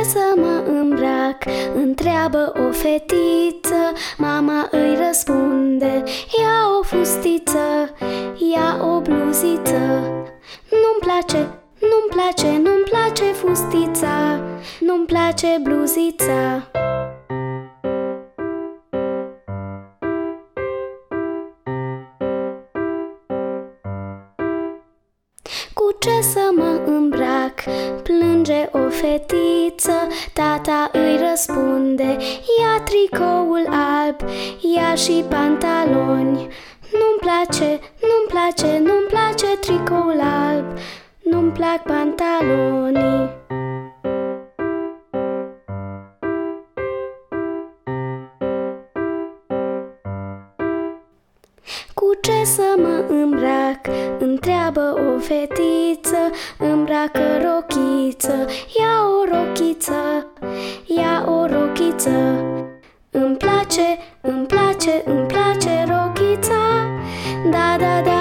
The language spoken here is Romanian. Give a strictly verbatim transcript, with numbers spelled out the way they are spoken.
să mă îmbrac? Întreabă o fetiță. Mama îi răspunde: ia o fustiță, ia o bluziță. Nu-mi place, nu-mi place, nu-mi place fustița, nu-mi place bluzița. Cu ce să mă îmbrac? Plânge o fetiță. Tata îi răspunde: ia tricoul alb, ia și pantaloni. Nu-mi place, nu-mi place, nu-mi place tricoul alb, nu-mi plac pantalonii. Cu ce să mă îmbrac? Întreabă o fetiță. Îmbracă rochiță, ia o rochiță, ia o rochiță. Îmi place, îmi place, îmi place rochița. Da, da, da.